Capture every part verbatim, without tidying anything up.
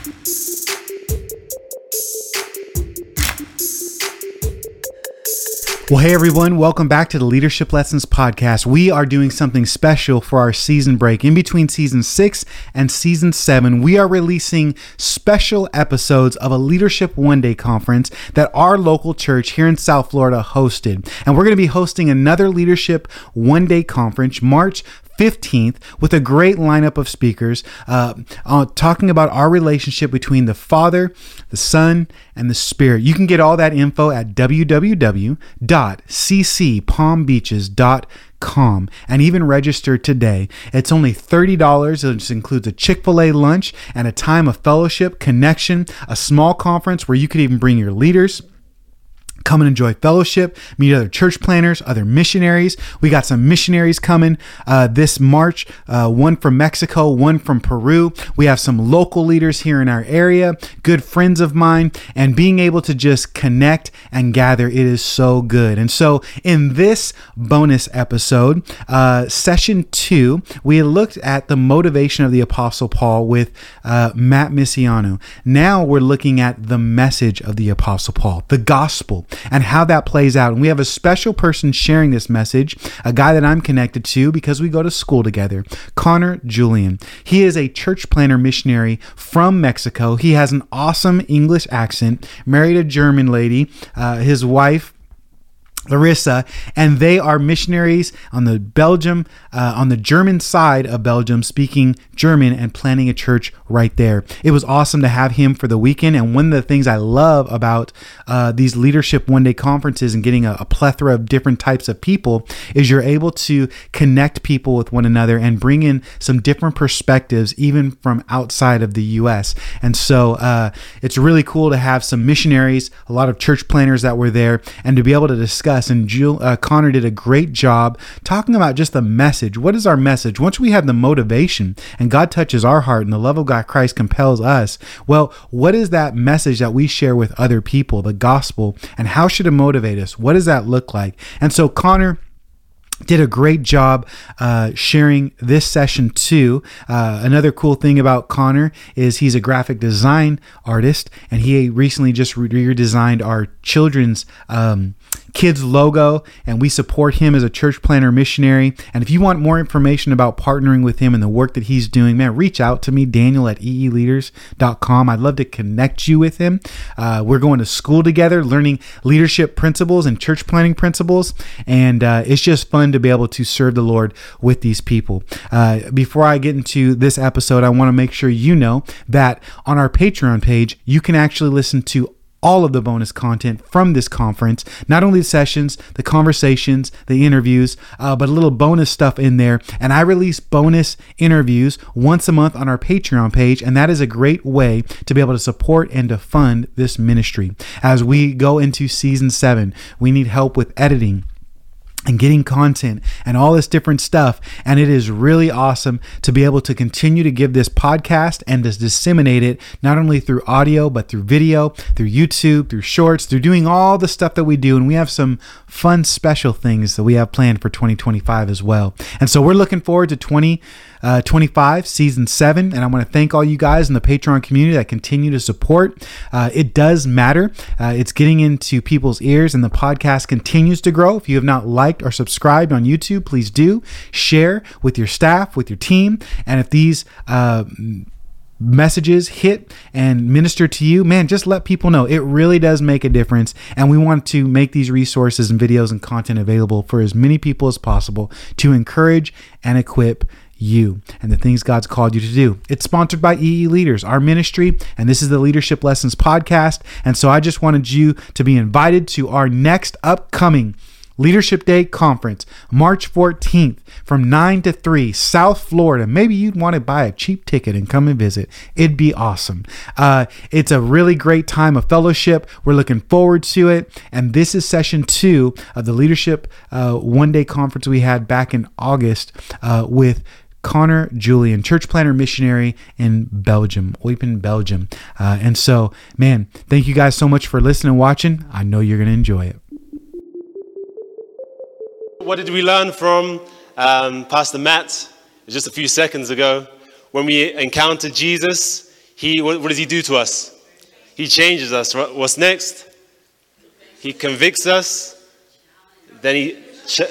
Well, hey everyone, welcome back to the Leadership Lessons Podcast. We are doing something special for our season break. In between season six and season seven, we are releasing special episodes of a Leadership One Day conference that our local church here in South Florida hosted. And we're going to be hosting another Leadership One Day conference March fifteenth with a great lineup of speakers uh, uh, talking about our relationship between the Father, the Son, and the Spirit. You can get all that info at w w w dot c c palm beaches dot com and even register today. It's only thirty dollars. It includes a Chick-fil-A lunch and a time of fellowship, connection, a small conference where you could even bring your leaders. Come and enjoy fellowship, meet other church planners, other missionaries. We got some missionaries coming uh, this March, uh, one from Mexico, one from Peru. We have some local leaders here in our area, good friends of mine, and being able to just connect and gather, it is so good. And so in this bonus episode, uh, session two, we looked at the motivation of the Apostle Paul with uh, Matt Misiano. Now we're looking at the message of the Apostle Paul, the gospel, and how that plays out. And we have a special person sharing this message, a guy that I'm connected to because we go to school together, Connor Julian. He is a church planner missionary from Mexico. He has an awesome English accent, married a German lady, uh, his wife, Larissa, and they are missionaries on the Belgium, uh, on the German side of Belgium, speaking German and planning a church right there. It was awesome to have him for the weekend. And one of the things I love about uh, these Leadership One Day conferences and getting a, a plethora of different types of people is you're able to connect people with one another and bring in some different perspectives, even from outside of the U S. And so uh, it's really cool to have some missionaries, a lot of church planners that were there, and to be able to discuss. And Jill, uh, Connor did a great job talking about just the message. What is our message? Once we have the motivation and God touches our heart and the love of God Christ compels us, well, what is that message that we share with other people, the gospel, and how should it motivate us? What does that look like? And so Connor did a great job uh, sharing this session too. Uh, another cool thing about Connor is he's a graphic design artist, and he recently just redesigned our children's um, kids logo, and we support him as a church planner missionary. And if you want more information about partnering with him and the work that he's doing, man, reach out to me, Daniel at e e leaders dot com. I'd love to connect you with him. Uh, we're going to school together, learning leadership principles and church planning principles, and uh, it's just fun to be able to serve the Lord with these people. Uh, before I get into this episode, I want to make sure you know that on our Patreon page, you can actually listen to all of the bonus content from this conference, not only the sessions, the conversations, the interviews, uh, but a little bonus stuff in there. And I release bonus interviews once a month on our Patreon page, and that is a great way to be able to support and to fund this ministry. As we go into season seven, we need help with editing and getting content and all this different stuff. And it is really awesome to be able to continue to give this podcast and to disseminate it, not only through audio, but through video, through YouTube, through shorts, through doing all the stuff that we do. And we have some fun special things that we have planned for twenty twenty-five as well. And so we're looking forward to twenty twenty-five, season seven. And I want to thank all you guys in the Patreon community that continue to support. Uh, it does matter. Uh, it's getting into people's ears, and the podcast continues to grow. If you have not liked or subscribed on YouTube, please do. Share with your staff, with your team. And if these uh, messages hit and minister to you, man, just let people know. It really does make a difference. And we want to make these resources and videos and content available for as many people as possible to encourage and equip you and the things God's called you to do. It's sponsored by E E Leaders, our ministry, and this is the Leadership Lessons Podcast. And so I just wanted you to be invited to our next upcoming Leadership Day Conference, March fourteenth from nine to three, South Florida. Maybe you'd want to buy a cheap ticket and come and visit. It'd be awesome. Uh, it's a really great time of fellowship. We're looking forward to it. And this is session two of the Leadership uh, One Day Conference we had back in August uh, with Connor Julian, church planner missionary in Belgium, Eupen, Belgium. Uh, and so, man, thank you guys so much for listening and watching. I know you're going to enjoy it. What did we learn from um, Pastor Matt just a few seconds ago? When we encountered Jesus, he, what, what does he do to us? He changes us. What's next? He convicts us. Then he ch-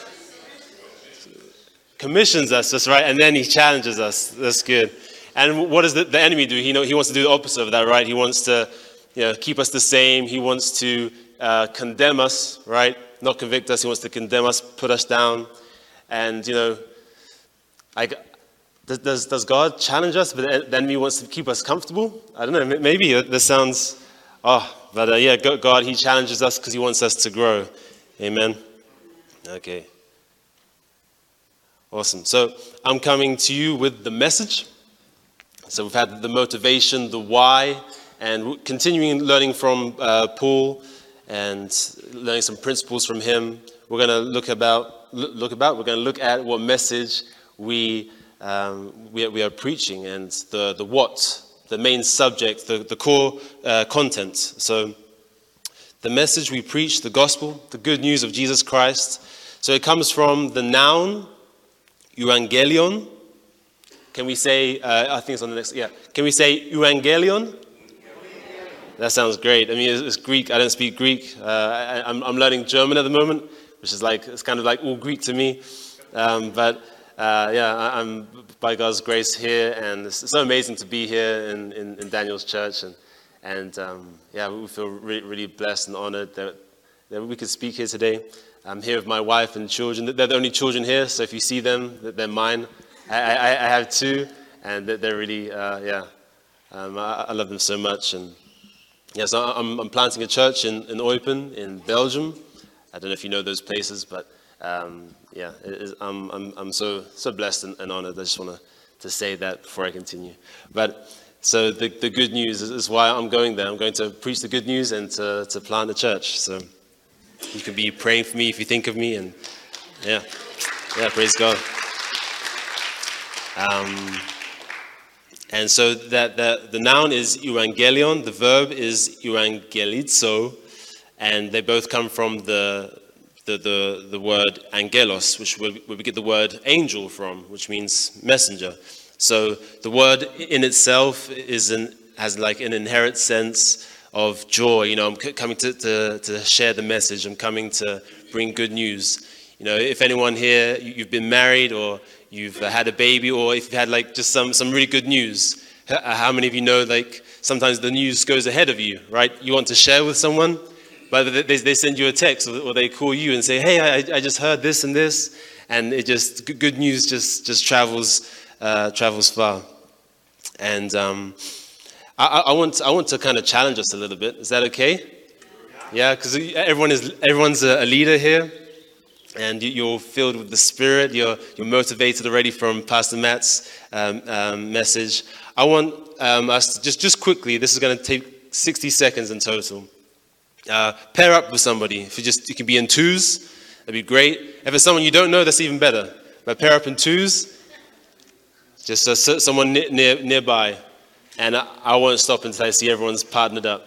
commissions us, that's right. And then he challenges us. That's good. And what does the, the enemy do? He know he wants to do the opposite of that, right? He wants to, you know, keep us the same. He wants to uh, condemn us, right? Not convict us. He wants to condemn us, put us down. And, you know, I, does, does God challenge us, but the enemy wants to keep us comfortable? I don't know. Maybe this sounds, oh, but uh, yeah, God, he challenges us because he wants us to grow. Amen. Okay. Awesome. So I'm coming to you with the message. So we've had the motivation, the why, and continuing learning from uh, Paul and learning some principles from him. We're going to look about, look about, we're going to look at what message we, um, we, we are preaching and the, the what, the main subject, the, the core uh, content. So the message we preach, the gospel, the good news of Jesus Christ. So it comes from the noun, euangelion. Can we say, uh, I think it's on the next, yeah. Can we say euangelion? That sounds great. I mean, it's, it's Greek. I don't speak Greek. Uh, I, I'm, I'm learning German at the moment, which is like, it's kind of like all Greek to me. Um, but uh, yeah, I, I'm by God's grace here, and it's, it's so amazing to be here in, in, in Daniel's church. And, and um, yeah, we feel really, really blessed and honored that, that we could speak here today. I'm here with my wife and children. They're the only children here, so if you see them, they're mine. I, I, I have two, and they're really, uh, yeah, um, I, I love them so much. And yeah, so I'm, I'm planting a church in, in Eupen, in Belgium. I don't know if you know those places, but um, yeah, it is, I'm, I'm, I'm so so blessed and, and honored. I just want to, to say that before I continue. But so the, the good news is, is why I'm going there. I'm going to preach the good news and to, to plant a church. So you can be praying for me if you think of me, and yeah, yeah, praise God. Um, and so that the, the noun is euangelion, the verb is euangelizo, and they both come from the the the, the word angelos, which where we get the word angel from, which means messenger. So the word in itself is an, has like an inherent sense of joy. You know, I'm c- coming to, to, to share the message. I'm coming to bring good news. You know, if anyone here, you've been married or you've had a baby, or if you've had like just some, some really good news, how many of you know like sometimes the news goes ahead of you, right? You want to share with someone, but they, they send you a text or they call you and say, hey, I, I just heard this and this, and it just, good news just, just travels, uh, travels far. And um, I, I want I want to kind of challenge us a little bit. Is that okay? Yeah, because everyone is everyone's a leader here. And you're filled with the Spirit. You're you're motivated already from Pastor Matt's um, um, message. I want um, us to just just quickly. This is going to take sixty seconds in total. Uh, pair up with somebody. If you just you can be in twos, that'd be great. If it's someone you don't know, that's even better. But pair up in twos. Just uh, someone near, near nearby, and I, I won't stop until I see everyone's partnered up.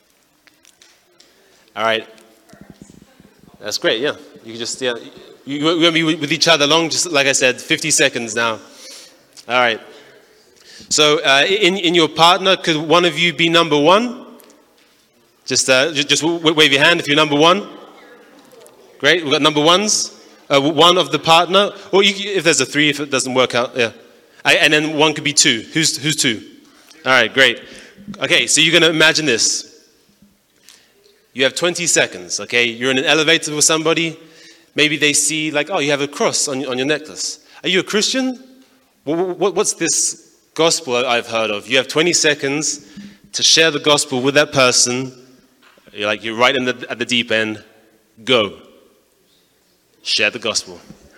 All right. That's great. Yeah. You can just, yeah, you, we're going to be with each other long, just like I said, fifty seconds now. All right. So uh, in, in your partner, could one of you be number one? Just, uh, just, just wave your hand if you're number one. Great. We've got number ones. Uh, one of the partner, or you, if there's a three, if it doesn't work out, yeah. I, and then one could be two. Who's, who's two? All right, great. Okay, so you're going to imagine this. You have twenty seconds, okay? You're in an elevator with somebody. Maybe they see, like, oh, you have a cross on, on your necklace. Are you a Christian? What, what, what's this gospel I've heard of? You have twenty seconds to share the gospel with that person. You're like, you're right in the, at the deep end. Go. Share the gospel.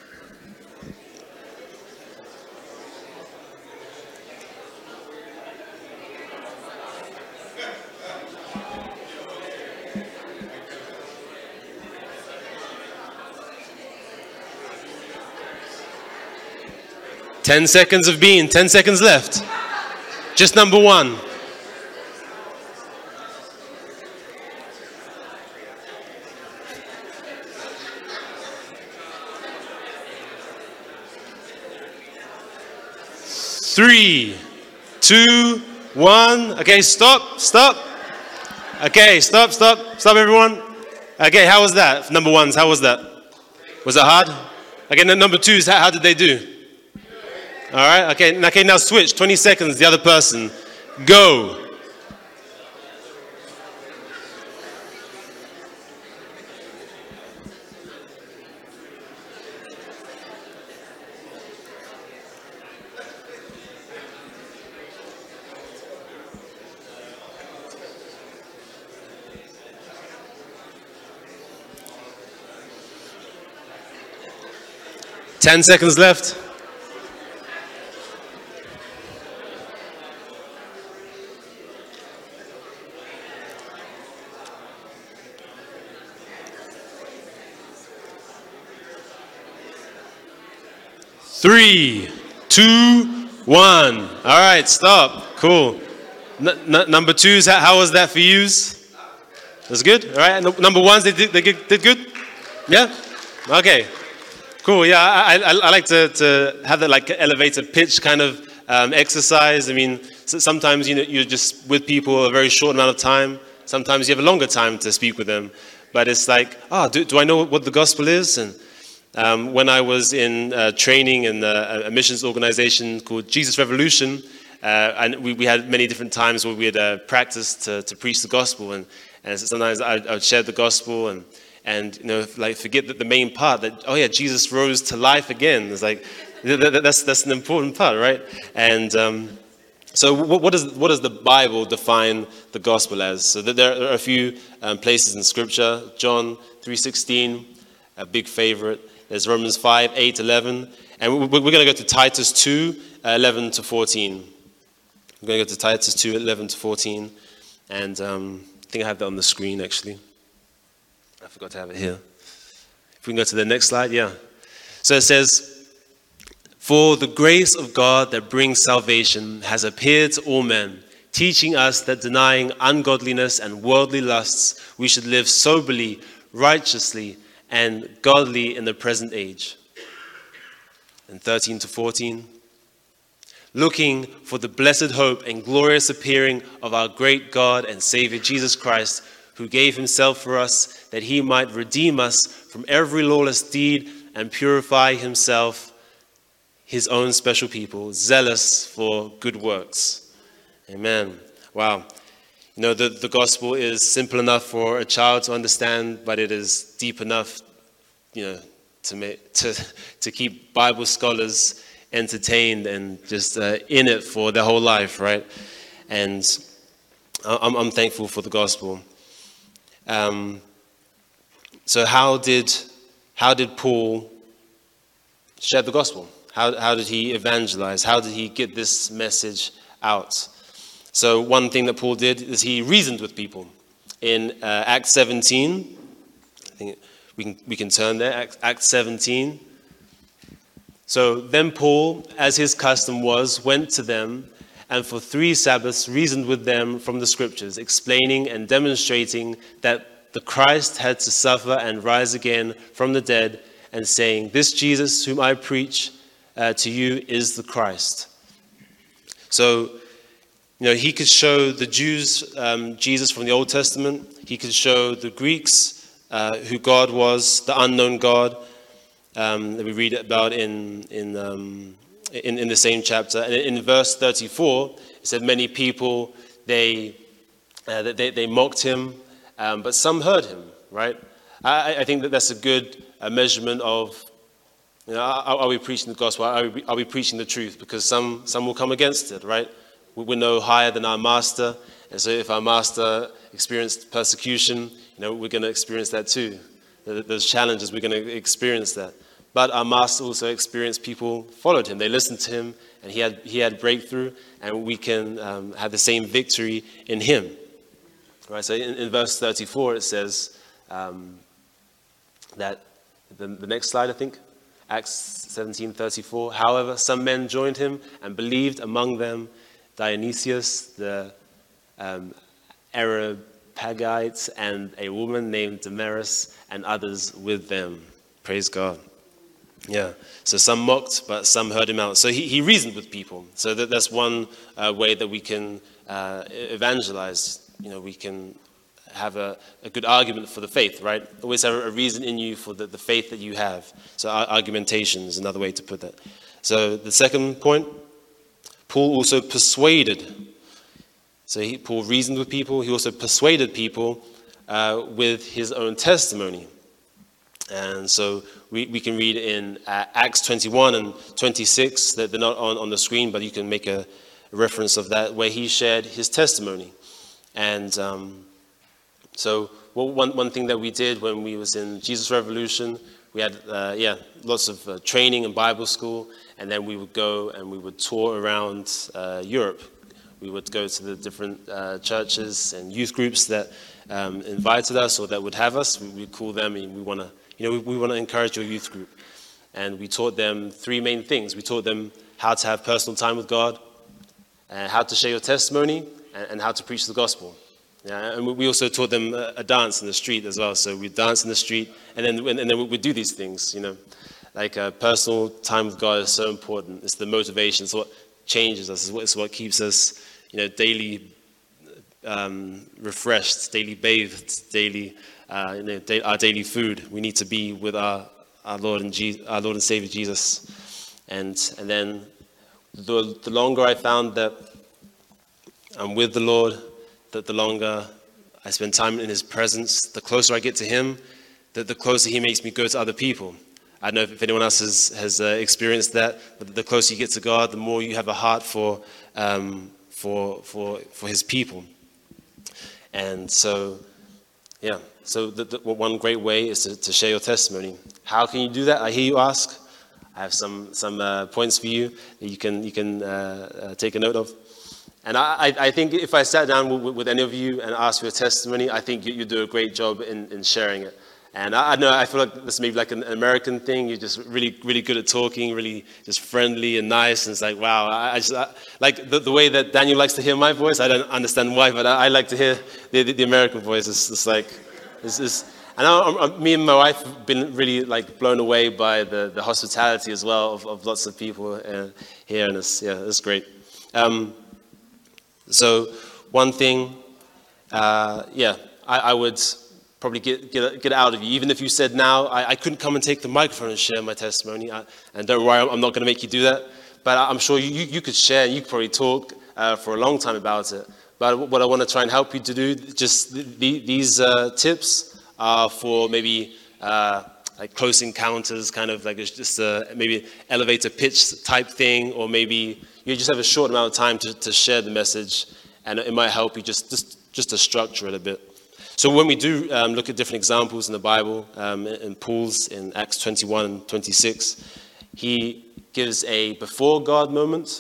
Ten seconds of being, ten seconds left. Just number one. Three, two, one. Okay, stop, stop. Okay, stop, stop, stop, everyone. Okay, how was that? Number ones, how was that? Was it hard? Okay, then number twos, how, how did they do? All right, okay, okay, now switch. twenty seconds, the other person. Go. Ten seconds left. Three, two, one. All right, stop. Cool. N- n- number twos, how, how was that for yous? That's good. All right. No, number ones, they did, they did good. Yeah. Okay. Cool. Yeah, I, I, I like to, to have that like elevator pitch kind of um, exercise. I mean, so sometimes you know you're just with people a very short amount of time. Sometimes you have a longer time to speak with them. But it's like, ah, oh, do, do I know what the gospel is? And um, when I was in uh, training in a, a missions organization called Jesus Revolution, uh, and we, we had many different times where we had uh, practiced to, to preach the gospel, and, and sometimes I, I would share the gospel and. And, you know, like forget that the main part that, oh yeah, Jesus rose to life again. It's like, that's that's an important part, right? And um, so what, what, does, what does the Bible define the gospel as? So there are a few um, places in Scripture. John three sixteen, a big favorite. There's Romans five, eight, eleven. And we're, we're going to go to Titus two, eleven to fourteen. We're going to go to Titus two, eleven to fourteen. And um, I think I have that on the screen, actually. I forgot to have it here. If we can go to the next slide, yeah. So it says, "For the grace of God that brings salvation has appeared to all men, teaching us that denying ungodliness and worldly lusts, we should live soberly, righteously, and godly in the present age." And thirteen to fourteen. "Looking for the blessed hope and glorious appearing of our great God and Savior Jesus Christ, who gave himself for us, that he might redeem us from every lawless deed and purify himself, his own special people, zealous for good works." Amen. Wow. You know, the, the gospel is simple enough for a child to understand, but it is deep enough, you know, to make, to, to keep Bible scholars entertained and just uh, in it for their whole life, right? And I'm, I'm thankful for the gospel. Um, so how did how did Paul share the gospel? How how did he evangelize? How did he get this message out? So one thing that Paul did is he reasoned with people. In uh, Acts seventeen, I think we can we can turn there. Acts seventeen. So then Paul, as his custom was, went to them, and for three Sabbaths reasoned with them from the scriptures, explaining and demonstrating that the Christ had to suffer and rise again from the dead, and saying, "This Jesus whom I preach uh, to you is the Christ." So, you know, he could show the Jews um, Jesus from the Old Testament. He could show the Greeks uh, who God was, the unknown God um, that we read about in in. Um, In, in the same chapter. And in verse thirty-four, it said many people, they uh, they, they mocked him, um, but some heard him, right? I, I think that that's a good uh, measurement of, you know, are, are we preaching the gospel? Are we, are we preaching the truth? Because some, some will come against it, right? We're no higher than our master. And so if our master experienced persecution, you know, we're going to experience that too. Those challenges, we're going to experience that. But our master also experienced people followed him. They listened to him, and he had he had breakthrough, and we can um, have the same victory in him. Right. So in, in verse thirty-four, it says um, that the, the next slide, I think, Acts seventeen thirty-four. "However, some men joined him and believed, among them Dionysius the um, Areopagites, and a woman named Damaris, and others with them." Praise God. Yeah, so some mocked, but some heard him out. So he, he reasoned with people. So that, that's one uh, way that we can uh, evangelize, you know, we can have a, a good argument for the faith, right? Always have a reason in you for the, the faith that you have. So argumentation is another way to put that. So the second point, Paul also persuaded. So he, Paul reasoned with people. He also persuaded people uh, with his own testimony. And so we, we can read in uh, Acts twenty-one and twenty-six, that they're not on, on the screen, but you can make a, a reference of that, where he shared his testimony. And um, so well, one, one thing that we did when we was in Jesus Revolution, we had uh, yeah lots of uh, training in Bible school, and then we would go and we would tour around uh, Europe. We would go to the different uh, churches and youth groups that um, invited us or that would have us. We would call them, and we want to, you know, we, we want to encourage your youth group. And we taught them three main things. We taught them how to have personal time with God, and how to share your testimony, and, and how to preach the gospel. Yeah, and we also taught them a, a dance in the street as well. So we dance in the street, and then and then we do these things. You know, like uh, personal time with God is so important. It's the motivation. It's what changes us. It's what, it's what keeps us, you know, daily um, refreshed, daily bathed, daily, uh, you know, da- our daily food. We need to be with our our Lord and Je- our Lord and Savior Jesus, and and then the the longer I found that I'm with the Lord, that the longer I spend time in his presence, the closer I get to him, that the closer he makes me go to other people. I don't know if anyone else has, has uh, experienced that, but the closer you get to God, the more you have a heart for um, for for for his people. And so, yeah, so the, the, one great way is to, to share your testimony. How can you do that? I hear you ask. I have some some uh, points for you that you can you can uh, uh, take a note of. And I, I think if I sat down with, with any of you and asked for a testimony, I think you, you do a great job in, in sharing it. And I, I know I feel like this may be like an American thing. You're just really, really good at talking, really just friendly and nice. And it's like, wow, I, I just I, like the, the way that Daniel likes to hear my voice. I don't understand why, but I, I like to hear the, the, the American voice. It's, it's like, it's, it's and I, I, me and my wife have been really like blown away by the, the hospitality as well of, of lots of people uh, here, and it's yeah, it's great. Um, So one thing, uh, yeah, I, I would probably get, get get out of you. Even if you said now, I, I couldn't come and take the microphone and share my testimony. I, and don't worry, I'm not going to make you do that. But I'm sure you, you, you could share, you could probably talk uh, for a long time about it. But what I want to try and help you to do, just the, these uh, tips are for maybe uh, like close encounters, kind of like it's just a, maybe elevator pitch type thing, or maybe you just have a short amount of time to, to share the message, and it might help you just, just, just to structure it a bit. So when we do um, look at different examples in the Bible, um, in Paul's, in Acts twenty-one and twenty-six, he gives a before God moment,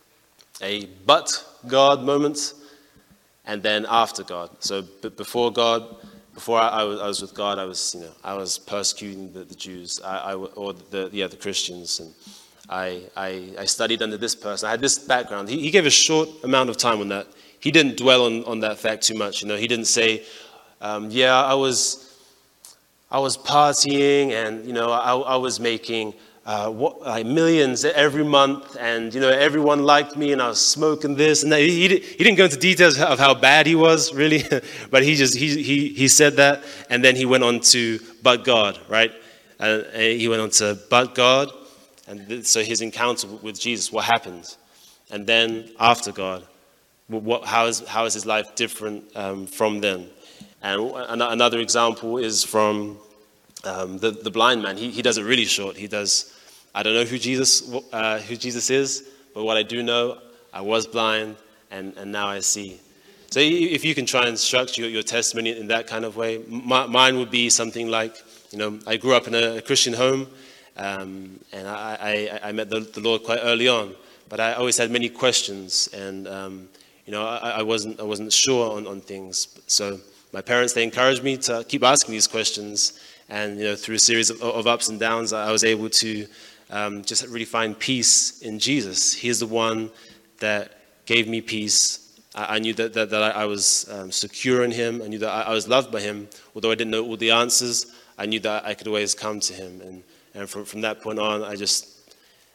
a but God moment, and then after God. So b- before God, before I, I, was, I was with God, I was, you know, I was persecuting the, the Jews, I, I, or the yeah the Christians, and I, I, I studied under this person. I had this background. He, he gave a short amount of time on that. He didn't dwell on, on that fact too much. You know, he didn't say, um, yeah, I was, I was partying, and you know, I, I was making uh, what, like millions every month, and you know, everyone liked me, and I was smoking this, and that. He, he, he didn't go into details of how bad he was, really, but he just he he he said that, and then he went on to but God, right? Uh, he went on to but God. And so his encounter with Jesus, what happened? And then after God, what, how, is, how is his life different um, from then? And another example is from um, the, the blind man. He, he does it really short. He does, I don't know who Jesus, uh, who Jesus is, but what I do know, I was blind, and, and now I see. So if you can try and structure your, your testimony in that kind of way, my, mine would be something like, you know, I grew up in a, a Christian home. Um, and I, I, I met the, the Lord quite early on, but I always had many questions, and um, you know, I, I wasn't I wasn't sure on, on things. So my parents, they encouraged me to keep asking these questions, and you know, through a series of, of ups and downs, I was able to um, just really find peace in Jesus. He is the one that gave me peace. I, I knew that that, that I, I was um, secure in Him. I knew that I, I was loved by Him, although I didn't know all the answers. I knew that I could always come to Him, and. And from, from that point on, I just,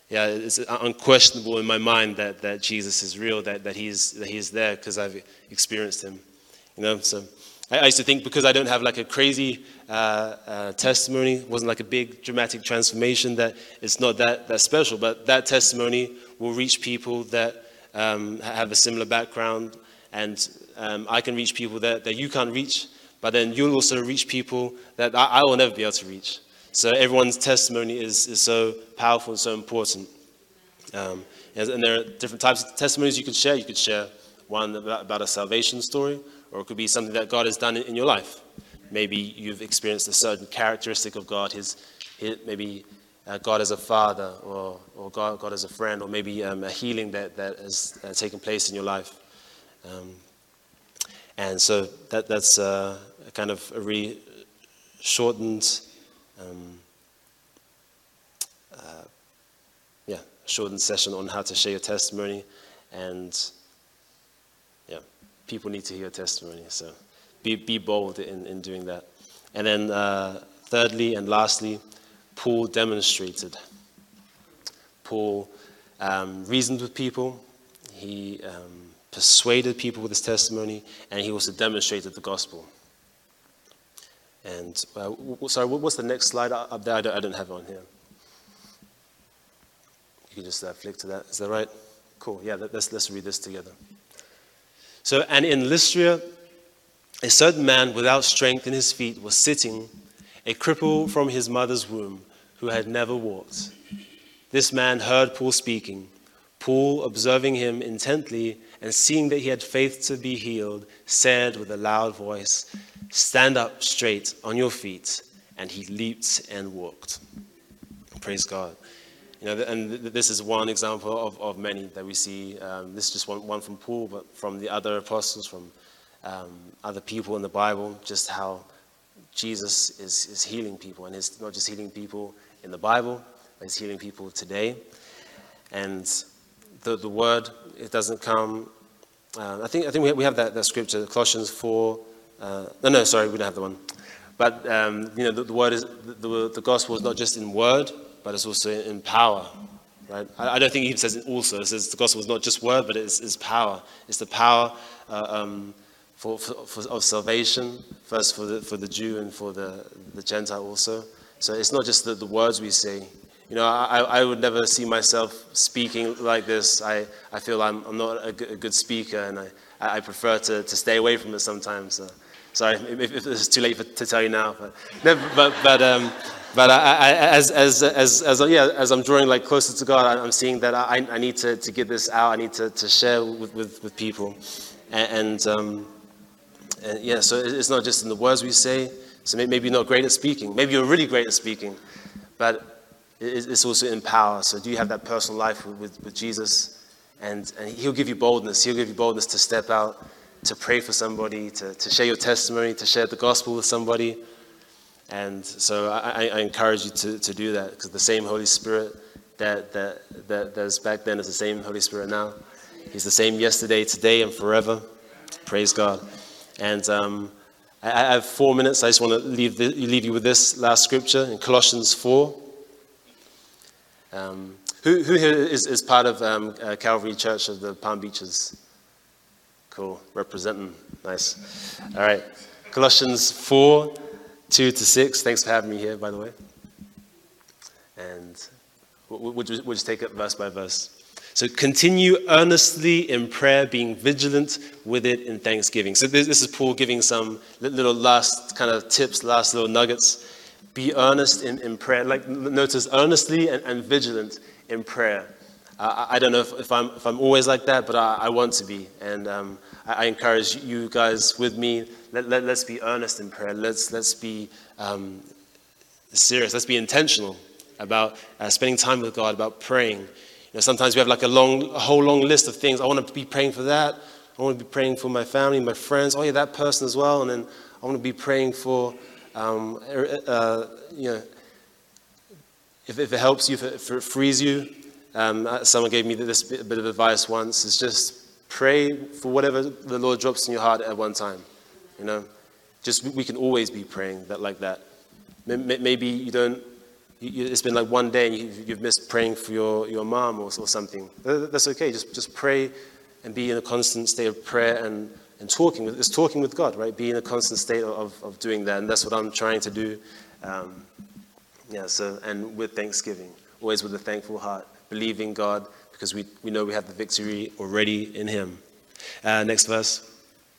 yeah, it's unquestionable in my mind that, that Jesus is real, that, that he's that he's there because I've experienced him. You know, so I, I used to think because I don't have like a crazy uh, uh, testimony, wasn't like a big dramatic transformation, that it's not that that special. But that testimony will reach people that um, have a similar background, and um, I can reach people that, that you can't reach. But then you'll also reach people that I, I will never be able to reach. So everyone's testimony is, is so powerful and so important. Um, and, and there are different types of testimonies you could share. You could share one about, about a salvation story, or it could be something that God has done in, in your life. Maybe you've experienced a certain characteristic of God, his, his maybe uh, God as a father, or, or God, God as a friend, or maybe um, a healing that, that has uh, taken place in your life. Um, and so that, that's uh, a kind of a really shortened Um, uh, yeah, shortened session on how to share your testimony, and yeah, people need to hear your testimony, so be be bold in, in doing that. And then uh, thirdly and lastly, Paul demonstrated. Paul um, reasoned with people, he um, persuaded people with his testimony, and he also demonstrated the gospel. And, uh, w- sorry, what's the next slide up there? I don't, I don't have it on here. You can just uh, flick to that. Is that right? Cool. Yeah, let's, let's read this together. So, and in Lystra, a certain man without strength in his feet was sitting, a cripple from his mother's womb, who had never walked. This man heard Paul speaking. Paul, observing him intently and seeing that he had faith to be healed, said with a loud voice, "Stand up straight on your feet." And he leaped and walked. Praise God. You know, and this is one example of, of many that we see. Um, this is just one, one from Paul, but from the other apostles, from um, other people in the Bible, just how Jesus is, is healing people. And he's not just healing people in the Bible, but he's healing people today. And the, the word, it doesn't come, uh, I think I think we have that, that scripture, Colossians four. Uh, no, no, sorry, we don't have the one. But, um, you know, the, the word is, the, the gospel is not just in word, but it's also in power, right? I, I don't think he even says it also. It says the gospel is not just word, but it's, it's power. It's the power uh, um, for, for, for, of salvation, first for the, for the Jew and for the, the Gentile also. So it's not just the, the words we say. You know, I, I would never see myself speaking like this. I, I feel I'm, I'm not a good, a good speaker, and I, I prefer to, to stay away from it sometimes. So. Sorry, if, if it's too late for, to tell you now, but but but um, but I, I, as as as as yeah, as I'm drawing like closer to God, I'm seeing that I, I need to, to get this out. I need to, to share with, with, with people, and and, um, and yeah. So it's not just in the words we say. So maybe you're not great at speaking. Maybe you're really great at speaking, but it's also in power. So do you have that personal life with, with, with Jesus, and and He'll give you boldness. He'll give you boldness to step out, to pray for somebody, to, to share your testimony, to share the gospel with somebody. And so I, I encourage you to, to do that, because the same Holy Spirit that, that, that, that is back then is the same Holy Spirit now. He's the same yesterday, today, and forever. Praise God. And um, I, I have four minutes. I just want to leave, the, leave you with this last scripture in Colossians four. Um, who, who here is, is part of um, uh, Calvary Church of the Palm Beaches? Cool, representing, nice. All right, Colossians four, two to six. Thanks for having me here, by the way. And we'll, we'll, just, we'll just take it verse by verse. So continue earnestly in prayer, being vigilant with it in thanksgiving. So this, this is Paul giving some little last kind of tips, last little nuggets. Be earnest in, in prayer. Like notice earnestly and, and vigilant in prayer. Uh, I don't know if, if I'm if I'm always like that, but I, I want to be, and um, I, I encourage you guys with me. Let, let let's be earnest in prayer. Let's let's be um, serious. Let's be intentional about uh, spending time with God, about praying. You know, sometimes we have like a long, a whole long list of things. I want to be praying for that. I want to be praying for my family, my friends. Oh yeah, that person as well. And then I want to be praying for, um, uh, you know, if if it helps you, if it, if it frees you. Um, someone gave me this bit, bit of advice once. It's just pray for whatever the Lord drops in your heart at one time. You know, just we can always be praying that like that. Maybe you don't you, it's been like one day and you, you've missed praying for your, your mom or, or something. That's okay. Just just pray and be in a constant state of prayer and, and talking. With, it's talking with God, right? Be in a constant state of, of doing that. And that's what I'm trying to do. Um, yeah, so, and with thanksgiving, always with a thankful heart, believing God because we, we know we have the victory already in him. Uh, next verse.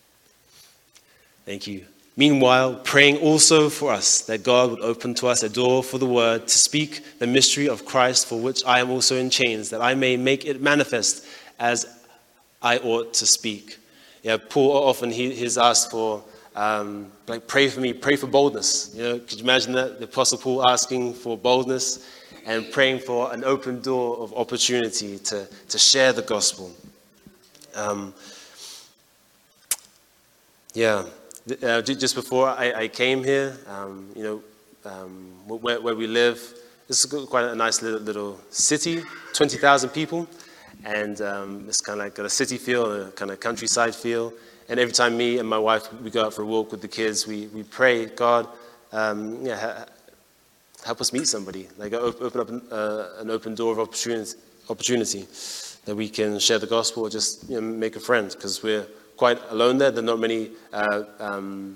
Thank you. Meanwhile, praying also for us, that God would open to us a door for the word to speak the mystery of Christ, for which I am also in chains, that I may make it manifest as I ought to speak. Yeah, Paul often he, he's asked for, um, like, pray for me, pray for boldness. You know, could you imagine that? The Apostle Paul asking for boldness and praying for an open door of opportunity to, to share the gospel. Um, yeah. Uh, just before I, I came here, um, you know, um, where, where we live, this is quite a nice little, little city, twenty thousand people, and um, it's kind of like got a city feel, a kind of countryside feel. And every time me and my wife, we go out for a walk with the kids, we, we pray, God, um, yeah, ha- help us meet somebody, like open up an, uh, an open door of opportunity, opportunity that we can share the gospel or just, you know, make a friend, because we're quite alone there. There are not many uh, um,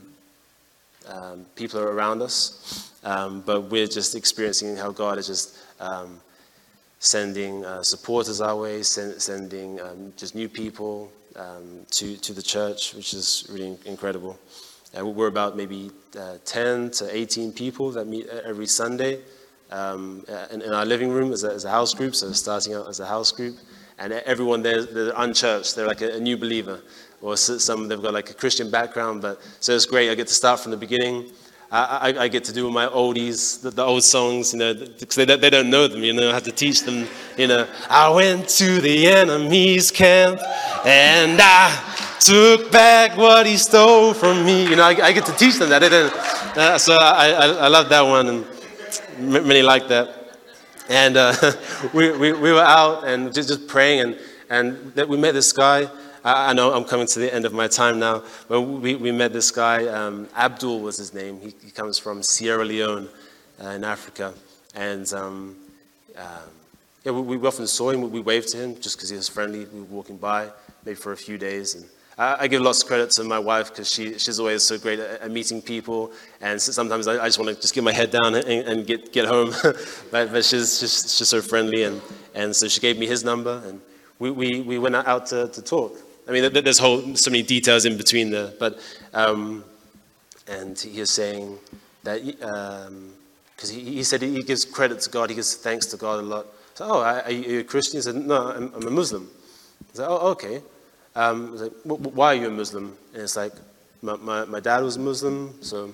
um, people are around us, um, but we're just experiencing how God is just um, sending uh, supporters our way, send, sending um, just new people um, to, to the church, which is really incredible. Uh, we're about maybe uh, ten to eighteen people that meet every Sunday um, in, in our living room as a, as a house group, so starting out as a house group. And everyone there, they're unchurched, they're like a, a new believer. Or some, they've got like a Christian background, but so it's great. I get to start from the beginning. I, I, I get to do my oldies, the, the old songs, you know, because they, they don't know them, you know, I have to teach them, you know. I went to the enemy's camp and I took back what he stole from me. You know, I, I get to teach them that. They don't, uh, so I, I, I love that one, and many like that. And uh, we, we, we were out and just, just praying, and, and that we met this guy. I know I'm coming to the end of my time now, but we, we met this guy, um, Abdul was his name. He, he comes from Sierra Leone uh, in Africa. And um, um, yeah, we, we often saw him, we waved to him just because he was friendly. We were walking by, maybe for a few days. And I, I give lots of credit to my wife because she, she's always so great at, at meeting people. And sometimes I, I just want to just get my head down and, and get, get home. but, but she's, she's, she's so friendly. And, and so she gave me his number, and we, we, we went out to, to talk. I mean, there's whole, so many details in between there, but, um, and he was saying that, because um, he, he said he gives credit to God, he gives thanks to God a lot. So, oh, are you a Christian? He said, no, I'm, I'm a Muslim. I said, oh, okay. Um, I was like, why are you a Muslim? And it's like, my, my, my dad was a Muslim, so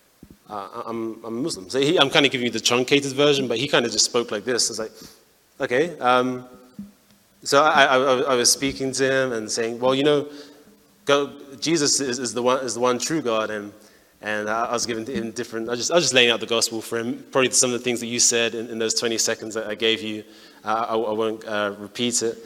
uh, I'm, I'm a Muslim. So he, I'm kind of giving you the truncated version, but he kind of just spoke like this. It's like, okay, um, So I, I, I was speaking to him and saying, well, you know, God, Jesus is, is the one is the one true God, and and I was giving him different. I just I was just laying out the gospel for him. Probably some of the things that you said in, in those twenty seconds that I gave you. Uh, I, I won't uh, repeat it.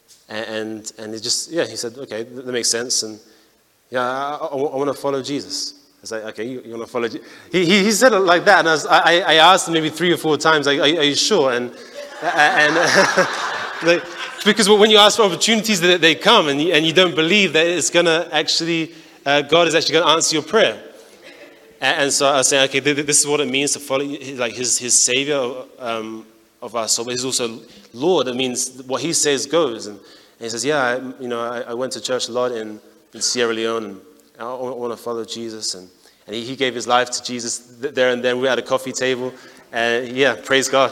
And and he just yeah he said, okay, that makes sense, and yeah I, I, I want to follow Jesus. I was like, okay, you, you want to follow Jesus? He, he he said it like that, and I was, I, I asked him maybe three or four times, like, are, are you sure? And and like. Because when you ask for opportunities, that they come, and you, and you don't believe that it's going to actually, uh, God is actually going to answer your prayer. And, and so I was saying, okay, this is what it means to follow, like his his Savior um, of our soul, but he's also Lord. It means what he says goes. And, and he says, yeah, I, you know, I, I went to church a lot in, in Sierra Leone, and I, I want to follow Jesus. And, and he, he gave his life to Jesus there and then. We were at a coffee table, and yeah, praise God.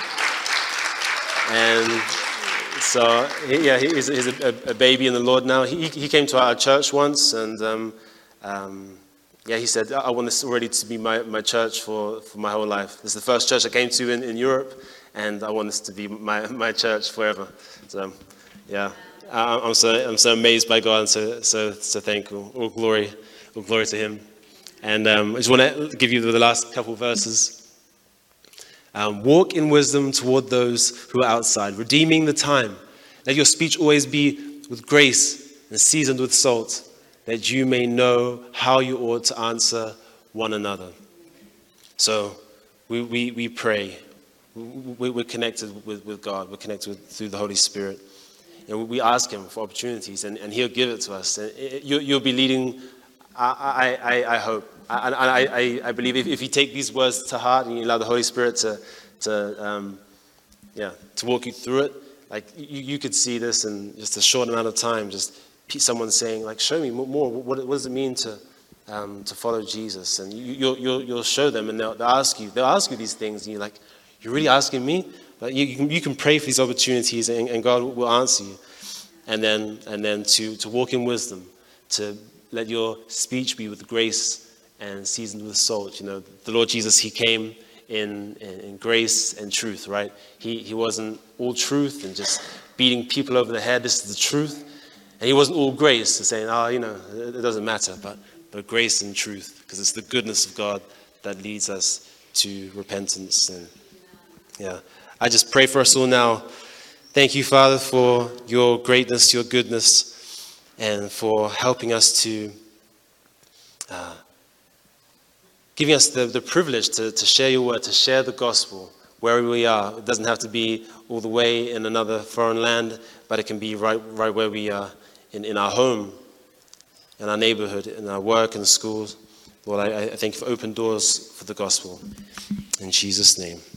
And so, yeah, he's, he's a, a baby in the Lord now. He, he came to our church once, and um, um, yeah, he said, I want this already to be my, my church for, for my whole life. This is the first church I came to in, in Europe, and I want this to be my, my church forever. So, yeah, I'm so I'm so amazed by God, and so so so thankful. All glory, all glory to Him. And um, I just want to give you the last couple verses. Um, walk in wisdom toward those who are outside, redeeming the time. Let your speech always be with grace and seasoned with salt, that you may know how you ought to answer one another. So we, we, we pray, we're connected with, with God. We're connected with, through the Holy Spirit. You know, we ask him for opportunities, and, and he'll give it to us. And it, you, you'll be leading, I, I, I hope. And I, I, I believe if, if you take these words to heart and you allow the Holy Spirit to, to, um, yeah, to walk you through it, like you, you could see this in just a short amount of time. Just someone saying, like, show me more. What, what does it mean to, um, to follow Jesus? And you, you'll, you'll, you'll show them, and they'll, they'll ask you. They'll ask you these things, and you're like, you're really asking me? But you, you can, you can pray for these opportunities, and, and God will answer you. And then, and then to, to walk in wisdom, to let your speech be with grace and seasoned with salt. You know, the Lord Jesus, he came in, in, in grace and truth, right? He, he wasn't all truth and just beating people over the head. This is the truth. And he wasn't all grace and saying, oh, you know, it doesn't matter. But, but grace and truth, because it's the goodness of God that leads us to repentance. And yeah, I just pray for us all now. Thank you, Father, for your greatness, your goodness, and for helping us to uh, giving us the, the privilege to, to share your word, to share the gospel wherever we are. It doesn't have to be all the way in another foreign land, but it can be right right where we are, in, in our home, in our neighborhood, in our work and schools. Lord, I, I thank you for open doors for the gospel. In Jesus' name.